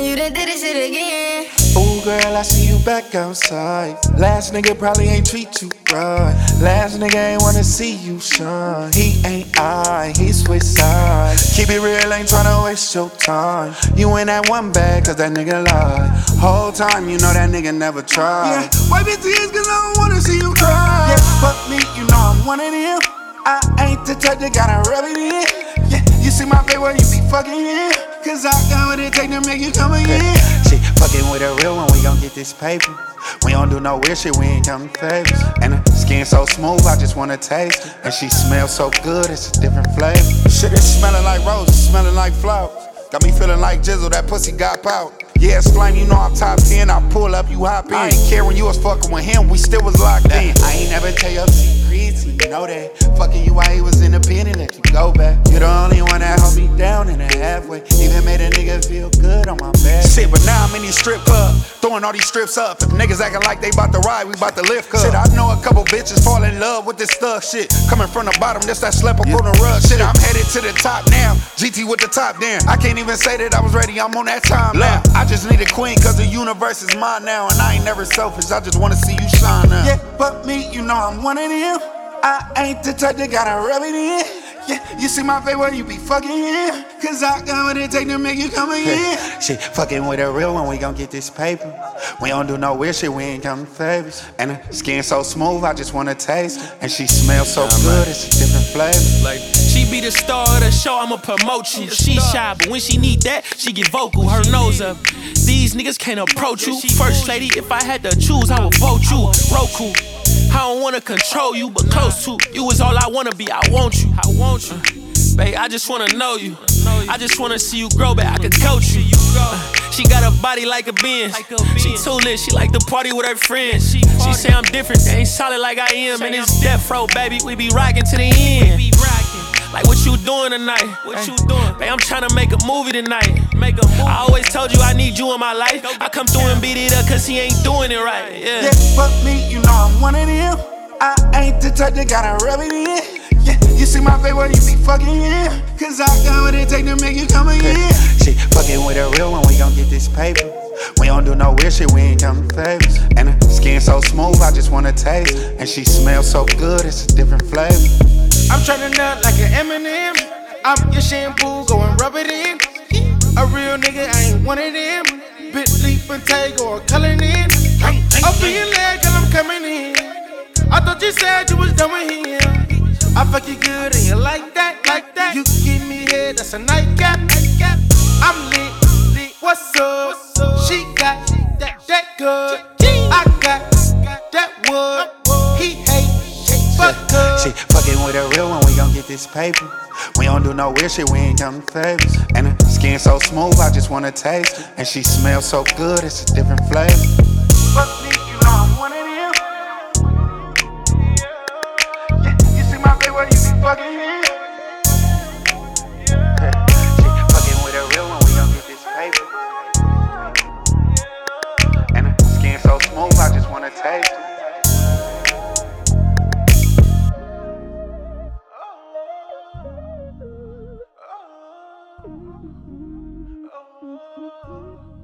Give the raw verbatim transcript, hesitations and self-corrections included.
you done did this shit again. Ooh, girl, I see you back outside. Last nigga probably ain't treat you right. Last nigga ain't wanna see you shine. He ain't I, he switch sides. Keep it real, ain't tryna waste your time. You in that one bag, cause that nigga lied. Whole time, you know that nigga never tried. Yeah, wipe your tears, cause I don't wanna see you cry. Yeah, fuck me, you know I'm one of them. I ain't the type that gotta rub it in. Yeah, you see my face while you be fucking in. Cause I got what it take to make you come again. She fucking with a real one, we gon' get this paper. We don't do no weird shit, we ain't counting favors. And her skin so smooth, I just wanna taste it. And she smells so good, it's a different flavor. Shit is smelling like roses, smelling like flowers. Got me feeling like Jizzle, that pussy got power. Yeah, it's flame, you know I'm top ten, I pull up, you hop in. I ain't care when you was fucking with him, we still was locked in. I ain't never tell your secrets, you know that. Fucking you while he was independent, let you go back. You the only one that held me down in a halfway. Even made a nigga feel good on my back. Shit, but now I'm in these strip clubs, throwing all these strips up. If niggas acting like they bout to ride, we bout to lift up. Shit, I know a couple bitches fall in love with this stuff. Shit, coming from the bottom, just that slap up yeah. on the rug. Shit, I'm headed to the top now. G T with the top down. I can't even say that I was ready, I'm on that time now. I just need a queen, cause the universe is mine now. And I ain't never selfish, I just wanna see you shine now. Yeah, but me, you know I'm one of them. I ain't the type that gotta rub it in. Yeah, you see my face while you be fucking in. Cause I got what it take to make you come again. Shit, fucking with a real one, we gon' get this paper. We don't do no weird shit, we ain't counting favors. And her skin so smooth, I just wanna taste it. And she smells so good, it's a different flavor. Like, she be the star of the show, I'ma promote you. She shy, but when she need that, she get vocal, her nose up. These niggas can't approach you. First lady, if I had to choose, I would vote you. Roku. I don't wanna control you, but close to you is all I wanna be. I want you, I want you, uh, babe. I just wanna know you. I just wanna see you grow, babe. I could coach you. Uh, she got a body like a Benz. She too lit. She like to party with her friends. She say I'm different. They ain't solid like I am, and it's death row, baby. We be rocking to the end. Like what you doing tonight? What you doing? Babe, I'm tryna make a movie tonight. Make a movie. I always told you I need you in my life. I come through and beat it up cause he ain't doing it right. Yeah, yeah, fuck me, you know I'm one of them. I ain't the type that gotta rub it in. Yeah, you see my face while you be fucking in. Cause I got what it take to make you come again. She fucking with a real one, we gon' get this paper. We don't do no weird shit, we ain't counting favors. And her skin so smooth, I just wanna taste. And she smells so good, it's a different flavor. I'm tryna nut like an Eminem. I'm your shampoo, go and rub it in. A real nigga, I ain't one of them. Bit leap and take or coloring in. Up in your leg, girl, I'm coming in. I thought you said you was done with him. I fuck you good and you like that, like that. You give me head, that's a nightcap. I'm lit, lit. What's up? She got that, that good. I got that wood. He hate. She fucking with a real one, we gon' get this paper. We don't do no weird shit, we ain't counting favors. And her skin so smooth, I just wanna taste it. And she smells so good, it's a different flavor. Fuck me, you know I'm one of them. Yeah, you see my face while you be fucking in. Yeah. She fucking with a real one, we gon' get this paper. And her skin so smooth, I just wanna taste it. Oh,